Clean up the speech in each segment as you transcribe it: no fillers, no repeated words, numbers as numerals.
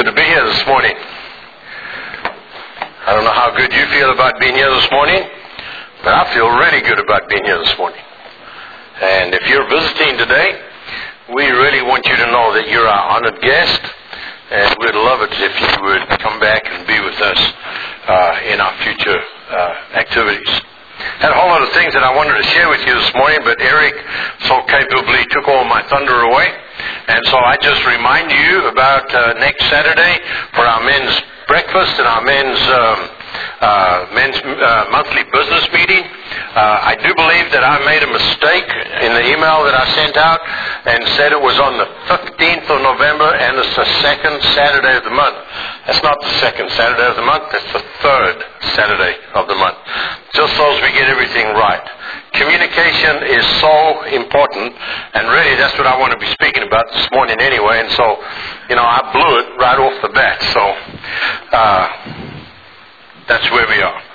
Good to be here this morning. I don't know how good you feel about being here this morning, but I feel really good about being here this morning. And if you're visiting today, we really want you to know that you're our honored guest, and we'd love it if you would come back and be with us in our future activities. Had a whole lot of things that I wanted to share with you this morning, but Eric so capably took all my thunder away. And so I just remind you about next Saturday for our men's breakfast and our men's monthly business meeting. I do believe that I made a mistake in the email that I sent out and said it was on the 15th of November and it's the second Saturday of the month. That's not the second Saturday of the month, that's the third Saturday of the month. Just so as we get everything right. Communication is so important, and really that's what I want to be speaking about this morning anyway, and so, I blew it right off the bat, so that's where we are.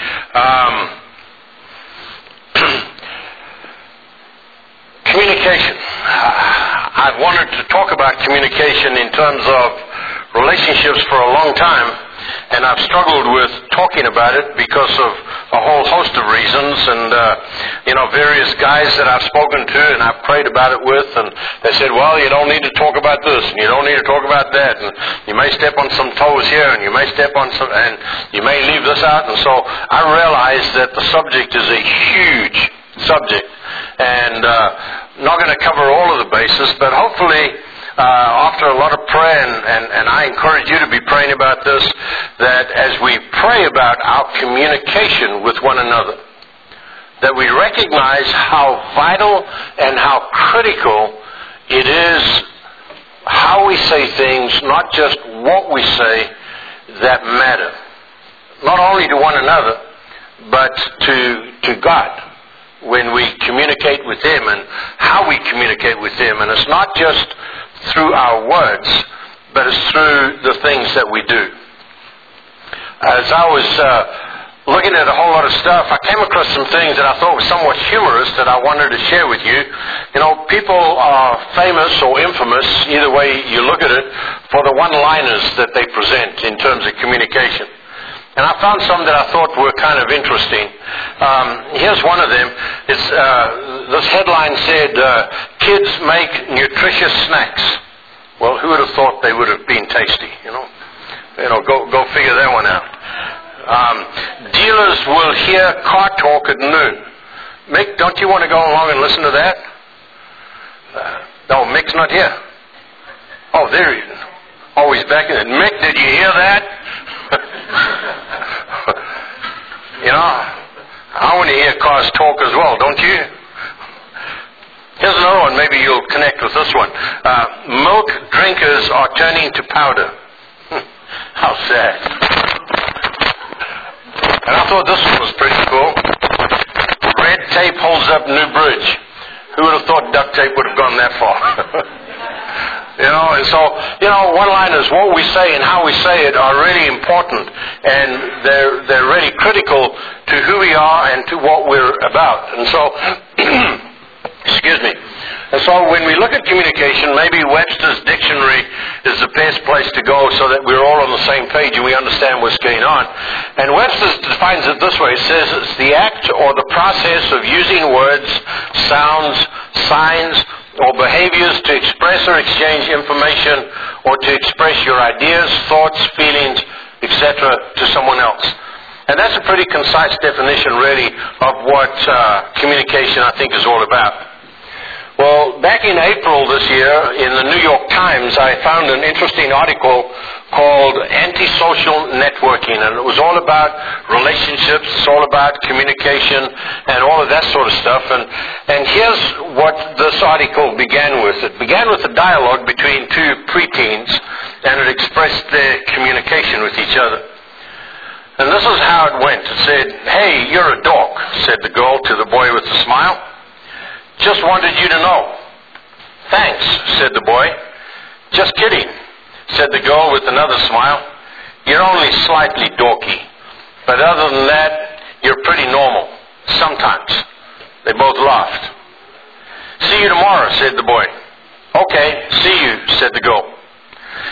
Communication. I've wanted to talk about communication in terms of relationships for a long time, and I've struggled with talking about it because of a whole host of reasons, and various guys that I've spoken to and I've prayed about it with, and they said, well, you don't need to talk about this, and you don't need to talk about that, and you may step on some toes here, and you may step on some, and you may leave this out, and so I realized that the subject is a huge subject, and not going to cover all of the bases, but hopefully after a lot of prayer, and I encourage you to be praying about this, that as we pray about our communication with one another, that we recognize how vital and how critical it is how we say things, not just what we say, that matter. Not only to one another, but to God, when we communicate with Him and how we communicate with Him. And it's not just through our words, but it's through the things that we do. As I was looking at a whole lot of stuff, I came across some things that I thought were somewhat humorous that I wanted to share with you. People are famous or infamous, either way you look at it, for the one-liners that they present in terms of communication. And I found some that I thought were kind of interesting. Here's one of them. This headline said, kids make nutritious snacks. Well, who would have thought they would have been tasty, Go figure that one out. Dealers will hear car talk at noon. Mick, don't you want to go along and listen to that? No, Mick's not here. Oh, there he is. Oh, he's back in it. Mick, did you hear that? I want to hear cars talk as well, don't you? Here's another one. Maybe you'll connect with this one. Milk drinkers are turning to powder. How sad. And I thought this one was pretty cool. Red tape holds up new bridge. Who would have thought duct tape would have gone that far? And so, one-liners, what we say and how we say it are really important, and they're really critical to who we are and to what we're about. And so, excuse me. And so when we look at communication, maybe Webster's dictionary is the best place to go so that we're all on the same page and we understand what's going on. And Webster defines it this way. It says it's the act or the process of using words, sounds, signs, or behaviors to express or exchange information or to express your ideas, thoughts, feelings, etc. to someone else. And that's a pretty concise definition, really, of what communication, I think, is all about. Well, back in April this year, in the New York Times, I found an interesting article called Antisocial Networking, and it was all about relationships, it's all about communication, and all of that sort of stuff. And here's what this article began with. It began with a dialogue between two preteens, and it expressed their communication with each other. And this is how it went. It said, "Hey, you're a dork," said the girl to the boy with a smile. "Just wanted you to know." "Thanks," said the boy. "Just kidding," said the girl with another smile. "You're only slightly dorky. But other than that, you're pretty normal. Sometimes." They both laughed. "See you tomorrow," said the boy. "Okay, see you," said the girl.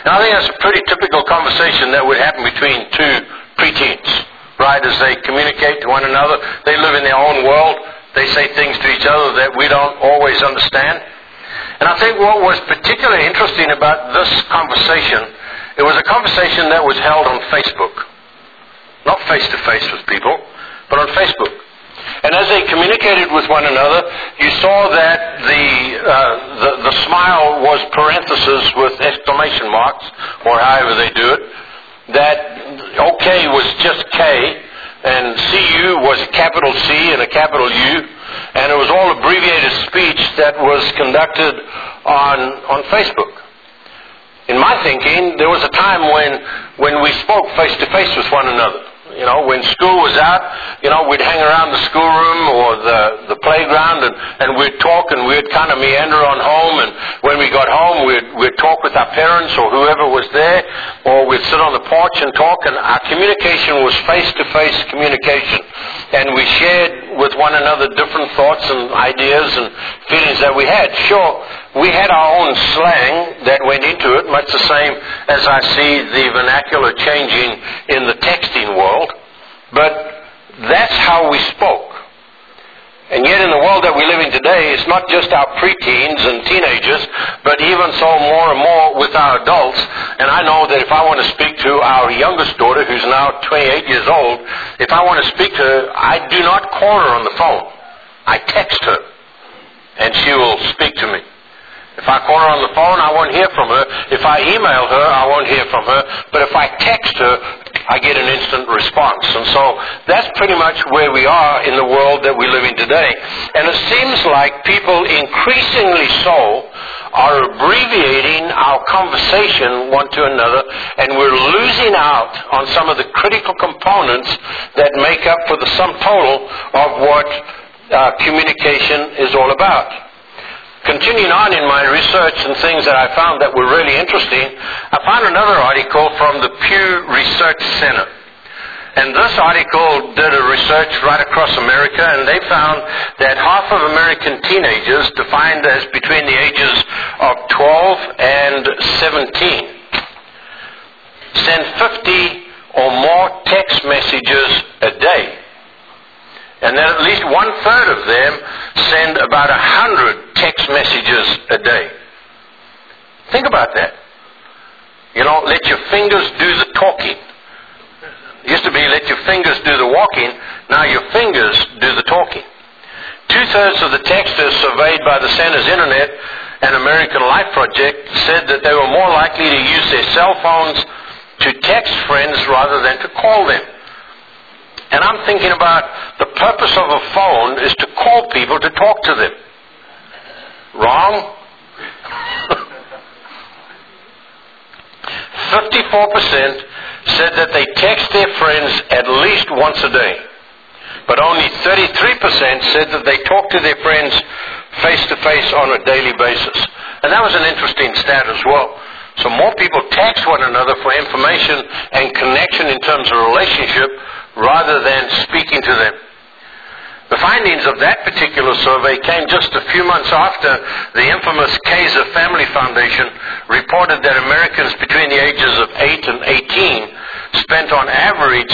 And I think that's a pretty typical conversation that would happen between two preteens, right, as they communicate to one another. They live in their own world. They say things to each other that we don't always understand. And I think what was particularly interesting about this conversation, it was a conversation that was held on Facebook. Not face-to-face with people, but on Facebook. And as they communicated with one another, you saw that the smile was parenthesis with exclamation marks, or however they do it. That OK was just K, and CU was a capital C and a capital U, and it was all abbreviated speech that was conducted on Facebook. In my thinking, there was a time when we spoke face-to-face with one another. You know, when school was out, you know, we'd hang around the schoolroom or the playground and we'd talk and we'd kind of meander on home, and when we got home we'd talk with our parents or whoever was there, or we'd sit on the porch and talk, and our communication was face-to-face communication. And we shared with one another different thoughts and ideas and feelings that we had. Sure, we had our own slang that went into it, much the same as I see the vernacular changing in the texting world. But that's how we spoke. And yet in the world that we live in today, it's not just our preteens and teenagers, but even so more and more with our adults. And I know that if I want to speak to our youngest daughter, who's now 28 years old, if I want to speak to her, I do not call her on the phone. I text her, and she will speak to me. If I call her on the phone, I won't hear from her. If I email her, I won't hear from her. But if I text her, I get an instant response. And so that's pretty much where we are in the world that we live in today. And it seems like people increasingly so are abbreviating our conversation one to another, and we're losing out on some of the critical components that make up for the sum total of what communication is all about. Continuing on in my research and things that I found that were really interesting, I found another article from the Pew Research Center. And this article did a research right across America, and they found that half of American teenagers, defined as between the ages of 12 and 17, send 50 or more text messages a day. And that at least 1/3 of them send about 100 text messages a day. Think about that. You know, let your fingers do the talking. It used to be let your fingers do the walking. Now your fingers do the talking. 2/3 of the texters surveyed by the Center's Internet and American Life Project said that they were more likely to use their cell phones to text friends rather than to call them. And I'm thinking about the purpose of a phone is to call people, to talk to them. Wrong? 54% said that they text their friends at least once a day. But only 33% said that they talk to their friends face-to-face on a daily basis. And that was an interesting stat as well. So more people text one another for information and connection in terms of relationship rather than speaking to them. The findings of that particular survey came just a few months after the infamous Kaiser Family Foundation reported that Americans between the ages of 8 and 18 spent on average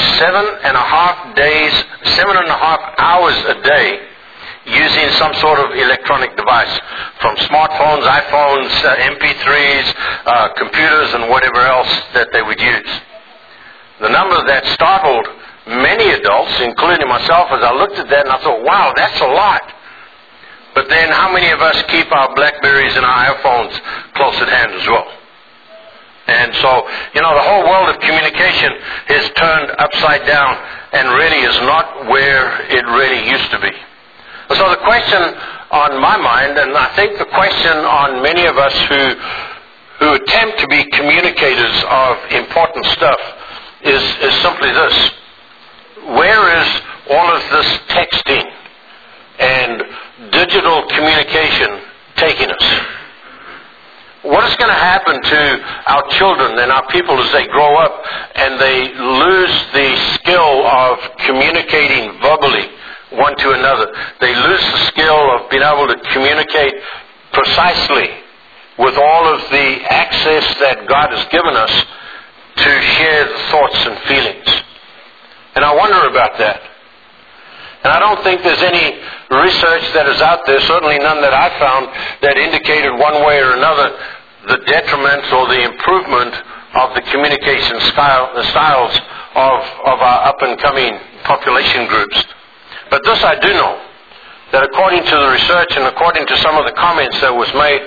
7.5 hours a day using some sort of electronic device, from smartphones, iPhones, MP3s, computers, and whatever else that they would use. The number that startled many adults, including myself, as I looked at that and I thought, wow, that's a lot. But then how many of us keep our BlackBerries and our iPhones close at hand as well? And so, you know, the whole world of communication is turned upside down and really is not where it really used to be. So the question on my mind, and I think the question on many of us who attempt to be communicators of important stuff is simply this. Where is all of this texting and digital communication taking us? What is going to happen to our children and our people as they grow up and they lose the skill of communicating verbally one to another? They lose the skill of being able to communicate precisely with all of the access access that God has given us to share the thoughts and feelings. And I wonder about that. And I don't think there's any research that is out there, certainly none that I found, that indicated one way or another the detriment or the improvement of the communication styles of our up-and-coming population groups. But this I do know, that according to the research and according to some of the comments that was made,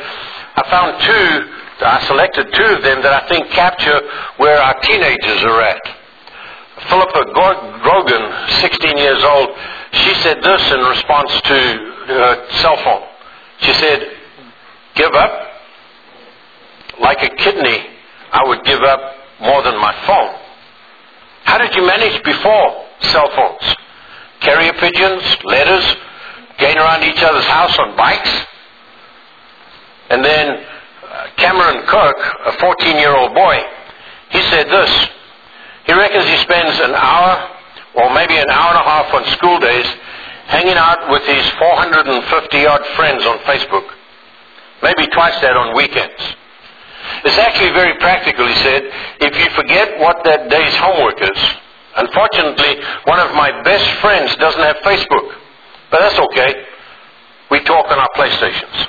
I selected two of them that I think capture where our teenagers are at. Philippa Grogan, 16 years old, she said this in response to her cell phone. She said, "Give up? Like a kidney, I would give up more than my phone." How did you manage before cell phones? Carrier pigeons, letters, going around each other's house on bikes? And then Cameron Kirk, a 14-year-old boy, he said this. He reckons he spends an hour or maybe an hour and a half on school days hanging out with his 450-odd friends on Facebook. Maybe twice that on weekends. It's actually very practical, he said. If you forget what that day's homework is, unfortunately, one of my best friends doesn't have Facebook. But that's okay. We talk on our PlayStations.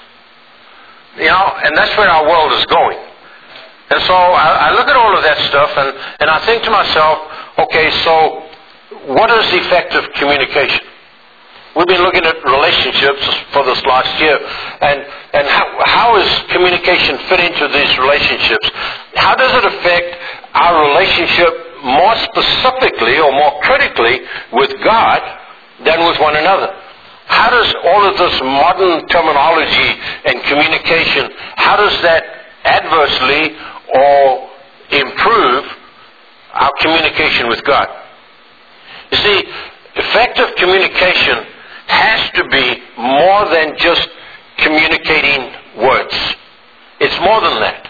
And that's where our world is going. And so I look at all of that stuff and I think to myself, okay, so what is effective communication? We've been looking at relationships for this last year, and how does communication fit into these relationships? How does it affect our relationship more specifically or more critically with God than with one another? How does all of this modern terminology and communication, how does that adversely or improve our communication with God? You see, effective communication has to be more than just communicating words. It's more than that.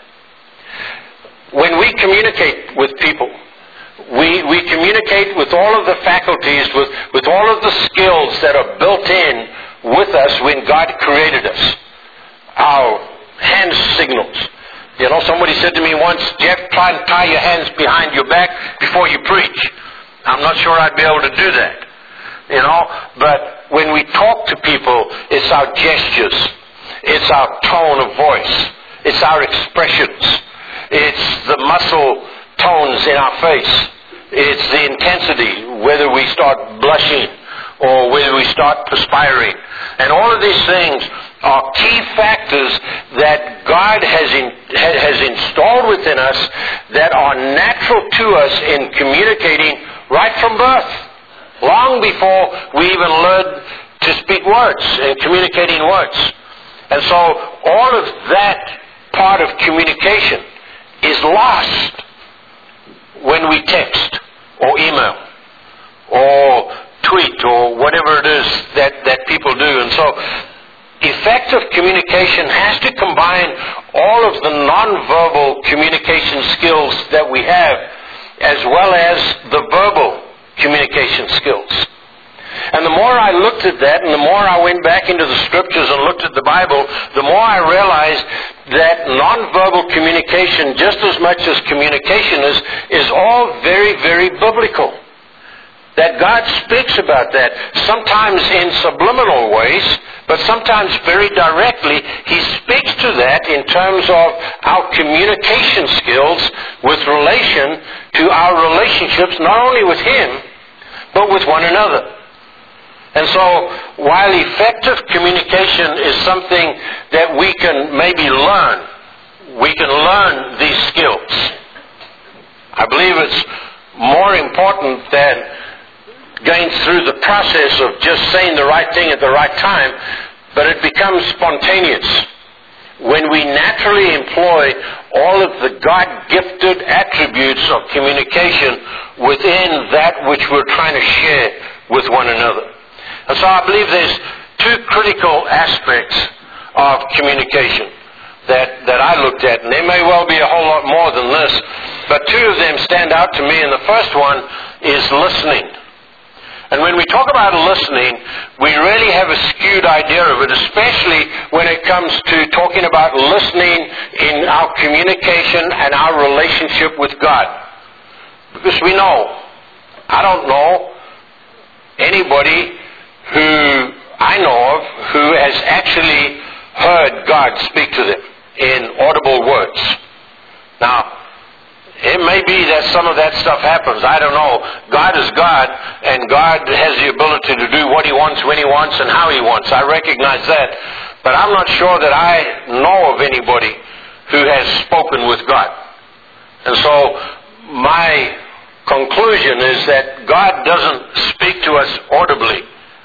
When we communicate with people, we communicate with all of the faculties, with all of the skills that are built in with us when God created us. Our hand signals. Somebody said to me once, "Jeff, try and tie your hands behind your back before you preach." I'm not sure I'd be able to do that. But when we talk to people, it's our gestures. It's our tone of voice. It's our expressions. It's the muscle tones in our face. It's the intensity, whether we start blushing or whether we start perspiring. And all of these things are key factors that God has installed within us that are natural to us in communicating right from birth, long before we even learn to speak words and communicating words. And so all of that part of communication is lost when we text or email or tweet or whatever it is that people do. And so effective communication has to combine all of the nonverbal communication skills that we have as well as the verbal communication skills. And the more I looked at that and the more I went back into the scriptures and looked at the Bible, the more I realized that nonverbal communication, just as much as communication is all very, very biblical. That God speaks about that, sometimes in subliminal ways, but sometimes very directly. He speaks to that in terms of our communication skills with relation to our relationships, not only with Him, but with one another. And so, while effective communication is something that we can maybe learn, we can learn these skills. I believe it's more important than going through the process of just saying the right thing at the right time, but it becomes spontaneous when we naturally employ all of the God-gifted attributes of communication within that which we're trying to share with one another. And so I believe there's two critical aspects of communication that I looked at, and there may well be a whole lot more than this, but two of them stand out to me, and the first one is listening. And when we talk about listening, we really have a skewed idea of it, especially when it comes to talking about listening in our communication and our relationship with God. Because we know, I don't know anybody who I know of who has actually heard God speak to them in audible words. Now, it may be that some of that stuff happens. I don't know. God is God, and God has the ability to do what He wants, when He wants, and how He wants. I recognize that. But I'm not sure that I know of anybody who has spoken with God. And so my conclusion is that God doesn't speak to us audibly.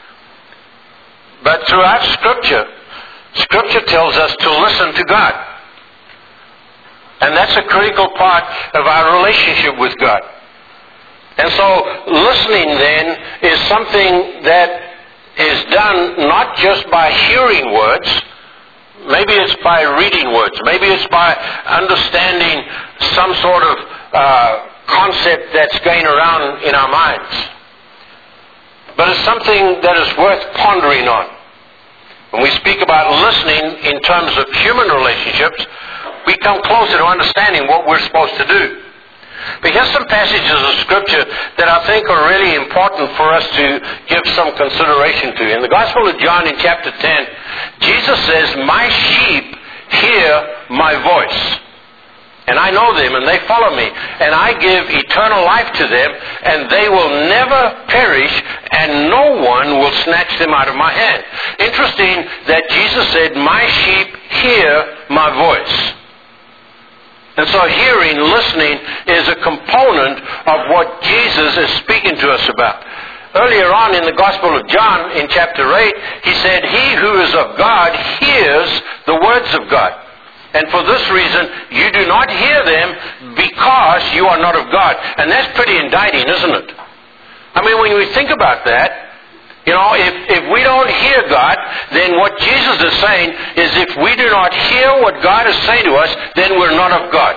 But throughout Scripture tells us to listen to God. And that's a critical part of our relationship with God. And so listening then is something that is done not just by hearing words. Maybe it's by reading words. Maybe it's by understanding some sort of concept that's going around in our minds. But it's something that is worth pondering on. When we speak about listening in terms of human relationships, we come closer to understanding what we're supposed to do. But here's some passages of Scripture that I think are really important for us to give some consideration to. In the Gospel of John in chapter 10, Jesus says, "My sheep hear my voice, and I know them, and they follow me, and I give eternal life to them, and they will never perish, and no one will snatch them out of my hand." Interesting that Jesus said, "My sheep hear my voice." And so hearing, listening, is a component of what Jesus is speaking to us about. Earlier on in the Gospel of John, in chapter 8, He said, "He who is of God hears the words of God. And for this reason, you do not hear them because you are not of God." And that's pretty indicting, isn't it? I mean, when we think about that, if we don't hear God, then what Jesus is saying is if we do not hear what God is saying to us, then we're not of God.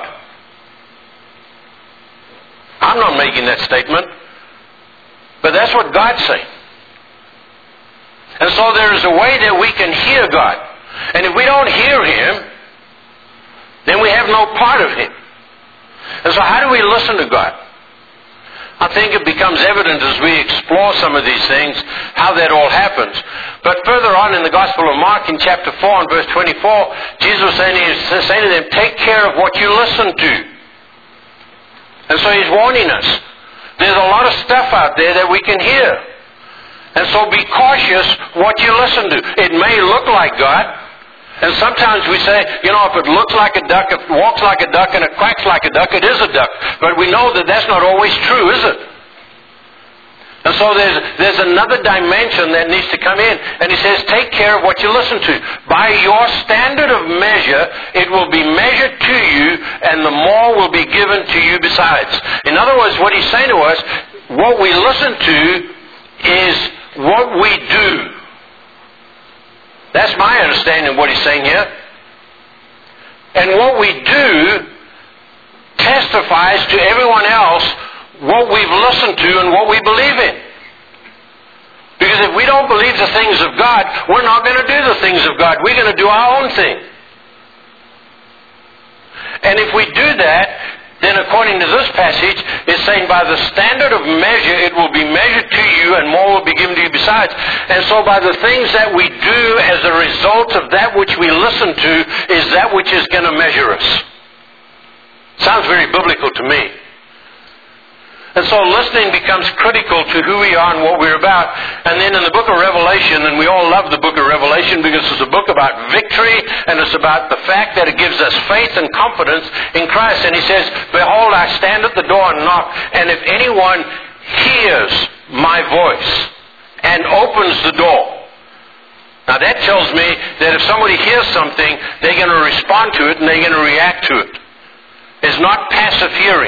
I'm not making that statement, but that's what God's saying. And so there is a way that we can hear God. And if we don't hear Him, then we have no part of Him. And so how do we listen to God? I think it becomes evident as we explore some of these things how that all happens. But further on in the Gospel of Mark in chapter 4 and verse 24, Jesus was saying to them, "Take care of what you listen to." And so He's warning us. There's a lot of stuff out there that we can hear. And so be cautious what you listen to. It may look like God. And sometimes we say, if it looks like a duck, if it walks like a duck, and it quacks like a duck, it is a duck. But we know that that's not always true, is it? And so there's another dimension that needs to come in. And He says, take care of what you listen to. By your standard of measure, it will be measured to you, and the more will be given to you besides. In other words, what He's saying to us, what we listen to is what we do. That's my understanding of what He's saying here. And what we do testifies to everyone else what we've listened to and what we believe in. Because if we don't believe the things of God, we're not going to do the things of God. We're going to do our own thing. And if we do that, then according to this passage, it's saying by the standard of measure, it will be measured to you and more will be given to you besides. And so by the things that we do as a result of that which we listen to is that which is going to measure us. Sounds very biblical to me. And so listening becomes critical to who we are and what we're about. And then in the book of Revelation, and we all love the book of Revelation because it's a book about victory, and it's about the fact that it gives us faith and confidence in Christ. And He says, "Behold, I stand at the door and knock, and if anyone hears my voice and opens the door." Now that tells me that if somebody hears something, they're going to respond to it and they're going to react to it. It's not passive hearing.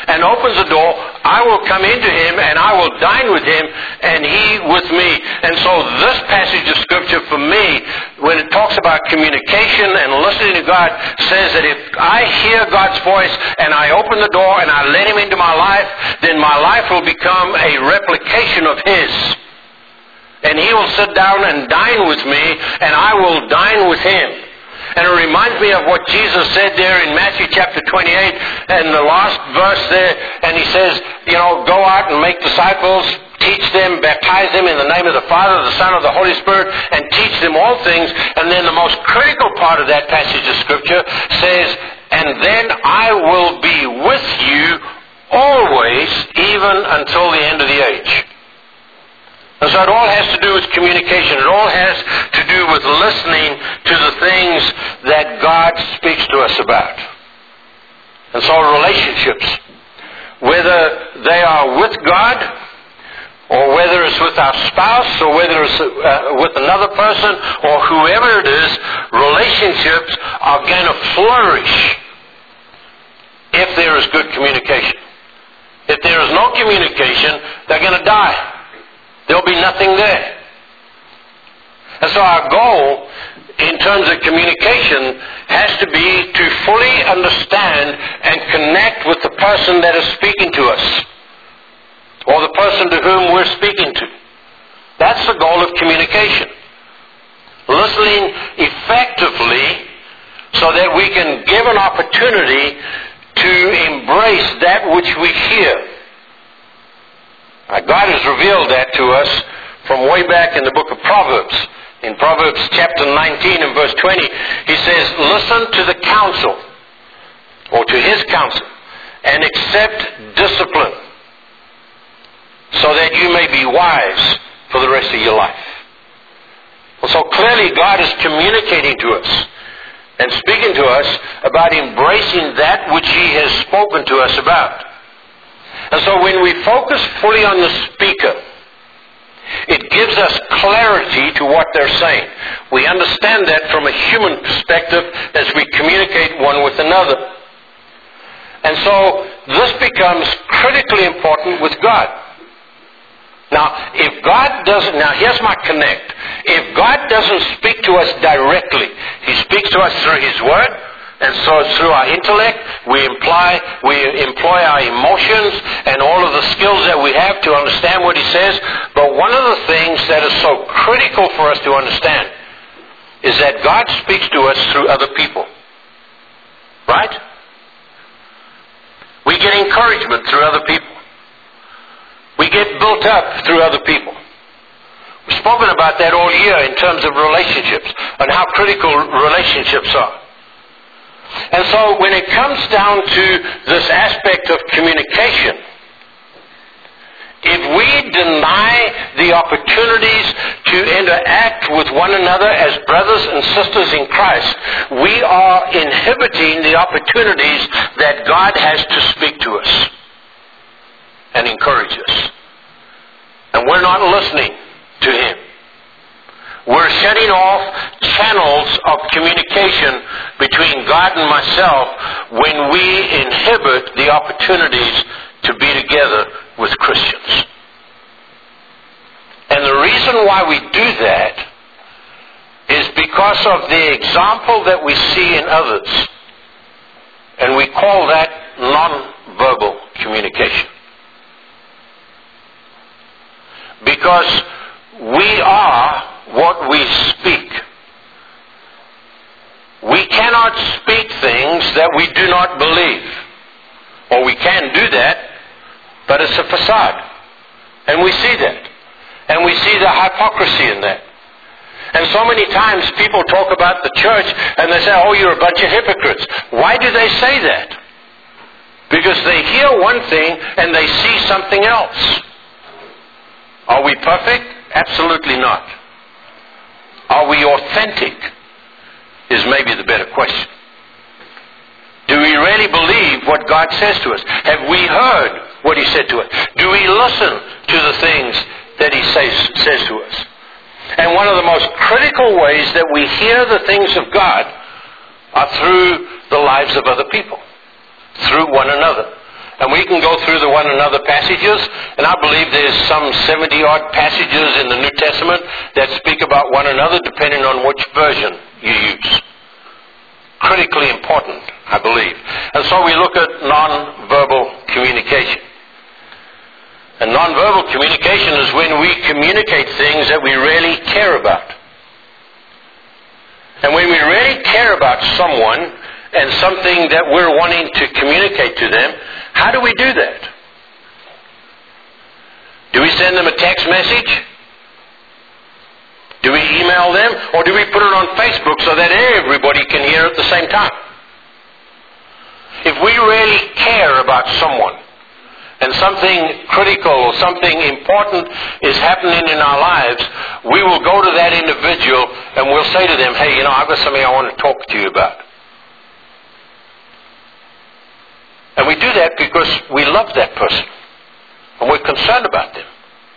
and opens the door, I will come into him and I will dine with him and he with me. And so this passage of Scripture for me, when it talks about communication and listening to God, says that if I hear God's voice and I open the door and I let him into my life, then my life will become a replication of his. And he will sit down and dine with me and I will dine with him. And it reminds me of what Jesus said there in Matthew chapter 28 and the last verse there. And he says, go out and make disciples, teach them, baptize them in the name of the Father, the Son, of the Holy Spirit, and teach them all things. And then the most critical part of that passage of Scripture says, and then I will be with you always, even until the end of the age. And so it all has to do with communication. It all has to do with listening to the things that God speaks to us about. And so relationships, whether they are with God, or whether it's with our spouse, or whether it's with another person, or whoever it is, relationships are going to flourish if there is good communication. If there is no communication, they're going to die. There'll be nothing there. And so our goal in terms of communication has to be to fully understand and connect with the person that is speaking to us, or the person to whom we're speaking to. That's the goal of communication. Listening effectively so that we can give an opportunity to embrace that which we hear. God has revealed that to us from way back in the book of Proverbs. In Proverbs chapter 19 and verse 20, he says, listen to the counsel, or to his counsel, and accept discipline, so that you may be wise for the rest of your life. Well, so clearly God is communicating to us and speaking to us about embracing that which he has spoken to us about. And so when we focus fully on the speaker, it gives us clarity to what they're saying. We understand that from a human perspective as we communicate one with another. And so this becomes critically important with God. Now, here's my connect. If God doesn't speak to us directly, he speaks to us through his word. And so through our intellect, we employ our emotions and all of the skills that we have to understand what he says. But one of the things that is so critical for us to understand is that God speaks to us through other people. Right? We get encouragement through other people. We get built up through other people. We've spoken about that all year in terms of relationships and how critical relationships are. And so when it comes down to this aspect of communication, if we deny the opportunities to interact with one another as brothers and sisters in Christ, we are inhibiting the opportunities that God has to speak to us and encourage us. And we're not listening to him. We're shutting off channels of communication between God and myself when we inhibit the opportunities to be together with Christians. And the reason why we do that is because of the example that we see in others. And we call that non-verbal communication. Because we are what we speak. We cannot speak things that we do not believe. Or we can do that, but it's a facade. And we see that. And we see the hypocrisy in that. And so many times people talk about the church and they say, oh, you're a bunch of hypocrites. Why do they say that? Because they hear one thing and they see something else. Are we perfect? Absolutely not. Are we authentic? Is maybe the better question. Do we really believe what God says to us? Have we heard what he said to us? Do we listen to the things that he says to us? And one of the most critical ways that we hear the things of God are through the lives of other people, through one another. And we can go through the one another passages, and I believe there's some 70-odd passages in the New Testament that speak about one another depending on which version you use. Critically important, I believe. And so we look at non-verbal communication. And non-verbal communication is when we communicate things that we really care about. And when we really care about someone and something that we're wanting to communicate to them, how do we do that? Do we send them a text message? Do we email them? Or do we put it on Facebook so that everybody can hear at the same time? If we really care about someone, and something critical or something important is happening in our lives, we will go to that individual and we'll say to them, hey, I've got something I want to talk to you about. And we do that because we love that person and we're concerned about them.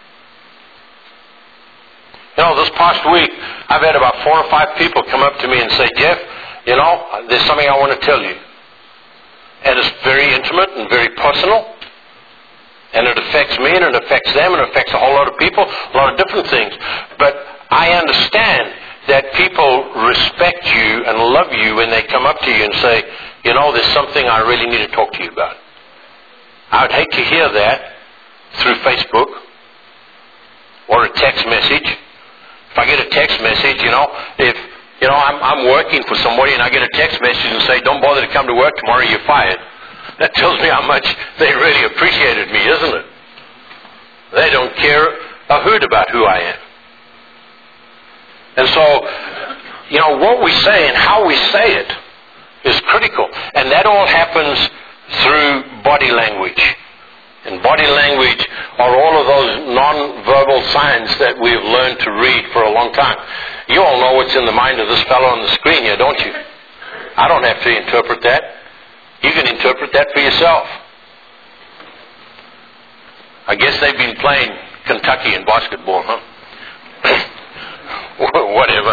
This past week, I've had about 4 or 5 people come up to me and say, Jeff, there's something I want to tell you. And it's very intimate and very personal. And it affects me, and it affects them, and it affects a whole lot of people, a lot of different things. But I understand that people respect you and love you when they come up to you and say, there's something I really need to talk to you about. I would hate to hear that through Facebook or a text message. If I get a text message, if I'm working for somebody and I get a text message and say, don't bother to come to work tomorrow, you're fired. That tells me how much they really appreciated me, isn't it? They don't care a hoot about who I am. And so, what we say and how we say it is critical. And that all happens through body language. And body language are all of those non-verbal signs that we've learned to read for a long time. You all know what's in the mind of this fellow on the screen here, don't you? I don't have to interpret that. You can interpret that for yourself. I guess they've been playing Kentucky in basketball, huh? Whatever.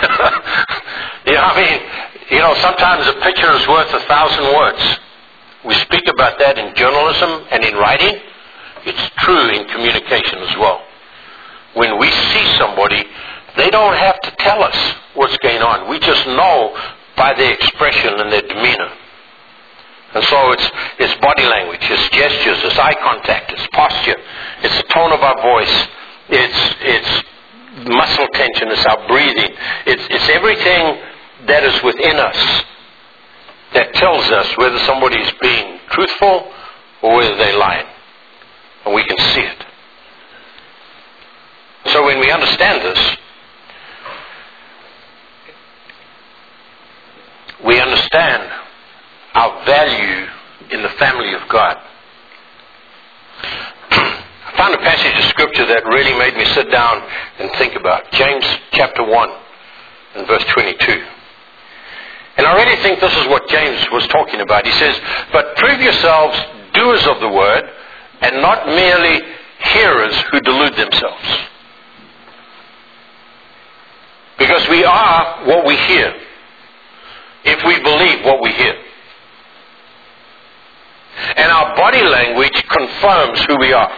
Sometimes a picture is worth 1,000 words. We speak about that in journalism and in writing. It's true in communication as well. When we see somebody, they don't have to tell us what's going on. We just know by their expression and their demeanor. And so it's body language, it's gestures, it's eye contact, it's posture, it's the tone of our voice, it's muscle tension, it's our breathing, it's everything that is within us that tells us whether somebody is being truthful or whether they're lying. And we can see it. So when we understand this, we understand our value in the family of God. I found a passage of scripture that really made me sit down and think about. James chapter 1 and verse 22. And I really think this is what James was talking about. He says, but prove yourselves doers of the word and not merely hearers who delude themselves. Because we are what we hear, if we believe what we hear. And our body language confirms who we are.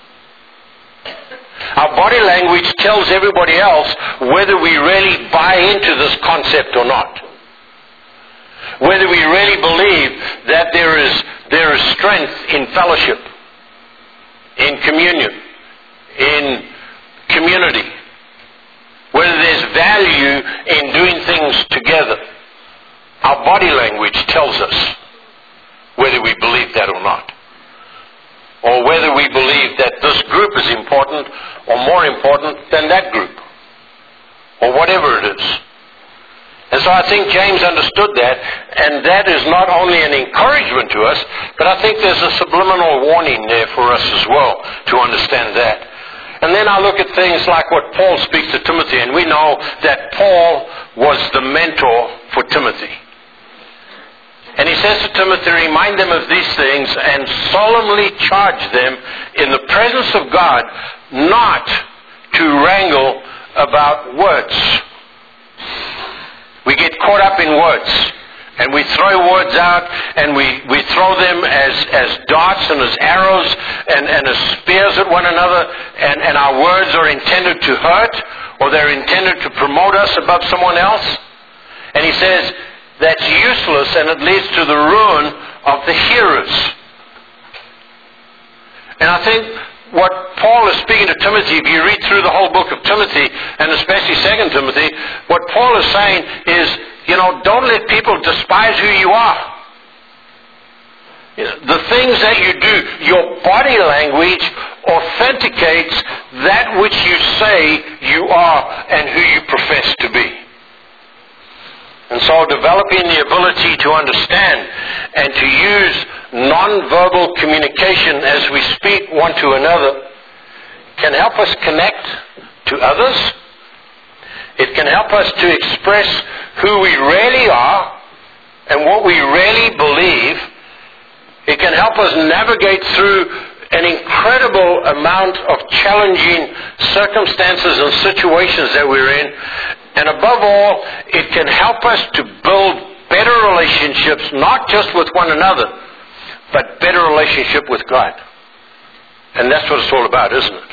Our body language tells everybody else whether we really buy into this concept or not. Whether we really believe that there is strength in fellowship, in communion, in community. Whether there's value in doing things together. Our body language tells us whether we believe that or not. Or whether we believe that this group is important or more important than that group. Or whatever it is. And so I think James understood that, and that is not only an encouragement to us, but I think there's a subliminal warning there for us as well to understand that. And then I look at things like what Paul speaks to Timothy, and we know that Paul was the mentor for Timothy. And he says to Timothy, remind them of these things and solemnly charge them in the presence of God not to wrangle about words. We get caught up in words And we throw words out, and we throw them as darts and as arrows and as spears at one another, and our words are intended to hurt, or they're intended to promote us above someone else. And he says that's useless, and it leads to the ruin of the hearers. And I think what Paul is speaking to Timothy, if you read through the whole book of Timothy, and especially 2 Timothy, what Paul is saying is, don't let people despise who you are. The things that you do, your body language authenticates that which you say you are and who you profess to be. And so developing the ability to understand and to use non-verbal communication as we speak one to another can help us connect to others. It can help us to express who we really are and what we really believe. It can help us navigate through an incredible amount of challenging circumstances and situations that we're in. And above all, it can help us to build better relationships, not just with one another, but better relationship with God. And that's what it's all about, isn't it?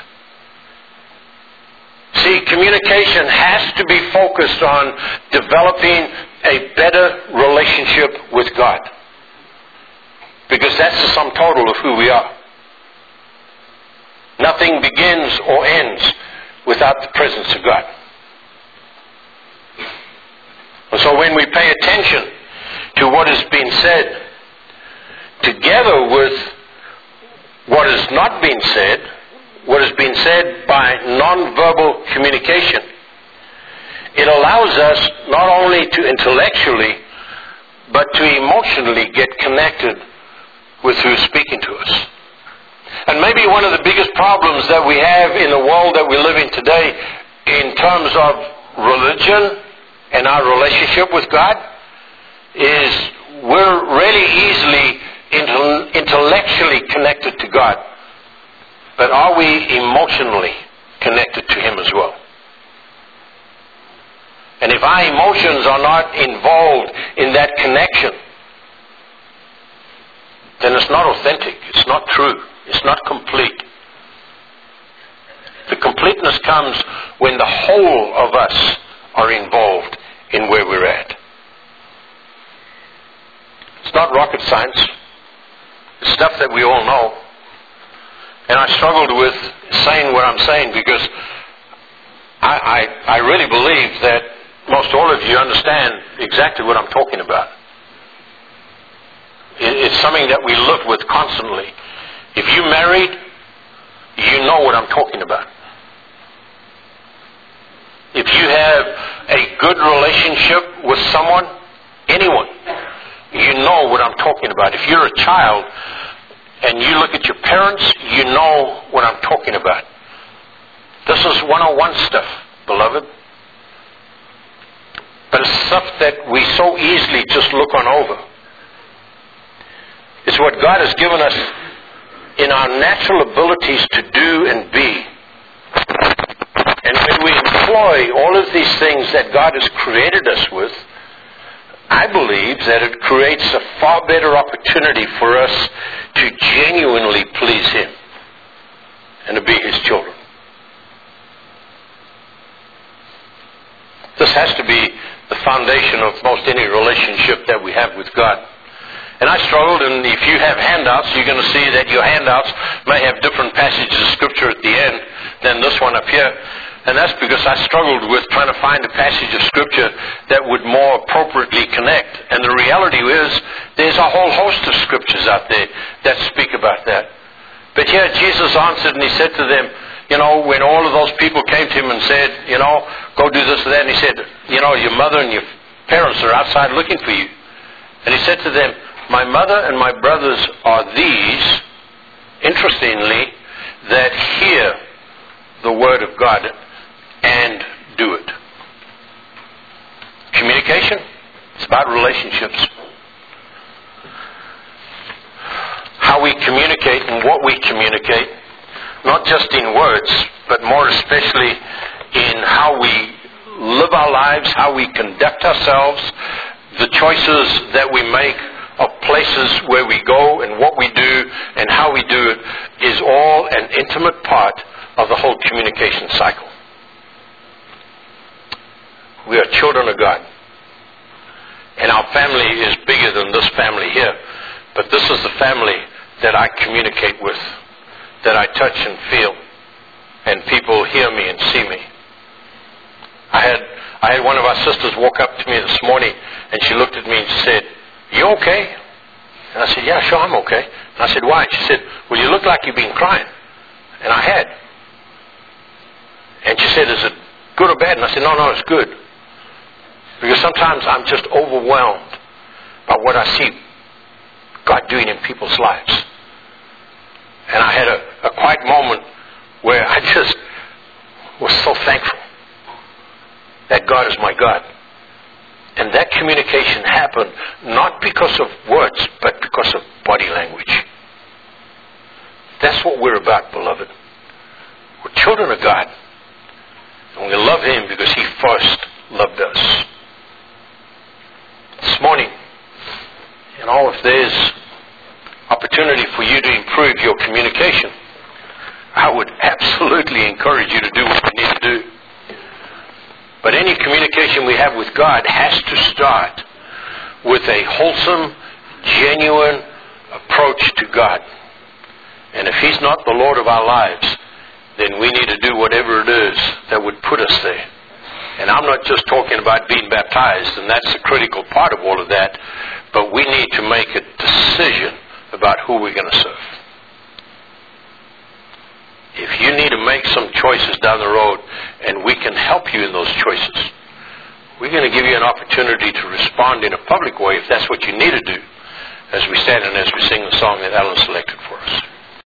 See, communication has to be focused on developing a better relationship with God. Because that's the sum total of who we are. Nothing begins or ends without the presence of God. And so when we pay attention to what is being said, together with what is not being said, what is being said by nonverbal communication, it allows us not only to intellectually, but to emotionally get connected with who's speaking to us. And maybe one of the biggest problems that we have in the world that we live in today in terms of religion and our relationship with God is we're really easily intellectually connected to God. But are we emotionally connected to Him as well? And if our emotions are not involved in that connection, then it's not authentic, it's not true, it's not complete. The completeness comes when the whole of us are involved in where we're at. It's not rocket science. It's stuff that we all know. And I struggled with saying what I'm saying because I really believe that most all of you understand exactly what I'm talking about. It's something that we live with constantly. If you're married, you know what I'm talking about. If you have a good relationship with someone, anyone, you know what I'm talking about. If you're a child and you look at your parents, you know what I'm talking about. This is 101 stuff, beloved. But it's stuff that we so easily just look on over. It's what God has given us in our natural abilities to do and be. And when we employ all of these things that God has created us with, I believe that it creates a far better opportunity for us to genuinely please Him and to be His children. This has to be the foundation of most any relationship that we have with God. And I struggled, and if you have handouts, you're going to see that your handouts may have different passages of Scripture at the end than this one up here. And that's because I struggled with trying to find a passage of Scripture that would more appropriately connect. And the reality is, there's a whole host of Scriptures out there that speak about that. But here Jesus answered, and He said to them, when all of those people came to Him and said, go do this and that, and He said, your mother and your parents are outside looking for you. And He said to them, my mother and my brothers are these, interestingly, that hear the Word of God and do it. Communication, it's about relationships. How we communicate and what we communicate, not just in words, but more especially in how we live our lives, how we conduct ourselves, the choices that we make of places where we go and what we do and how we do it is all an intimate part of the whole communication cycle. We are children of God. And our family is bigger than this family here. But this is the family that I communicate with, that I touch and feel, and people hear me and see me. I had one of our sisters walk up to me this morning, and she looked at me and she said, "You okay?" And I said, "Yeah, sure, I'm okay." And I said, "Why?" And she said, "Well, you look like you've been crying." And I had. And she said, "Is it good or bad?" And I said, No, it's good. Because sometimes I'm just overwhelmed by what I see God doing in people's lives. And I had a quiet moment where I just was so thankful that God is my God. And that communication happened not because of words, but because of body language. That's what we're about, beloved. We're children of God. And we love Him because He first loved us. This morning, if there's opportunity for you to improve your communication, I would absolutely encourage you to do what you need to do. But any communication we have with God has to start with a wholesome, genuine approach to God. And if He's not the Lord of our lives, then we need to do whatever it is that would put us there. And I'm not just talking about being baptized, and that's a critical part of all of that, but we need to make a decision about who we're going to serve. If you need to make some choices down the road, and we can help you in those choices, we're going to give you an opportunity to respond in a public way if that's what you need to do, as we stand and as we sing the song that Alan selected for us.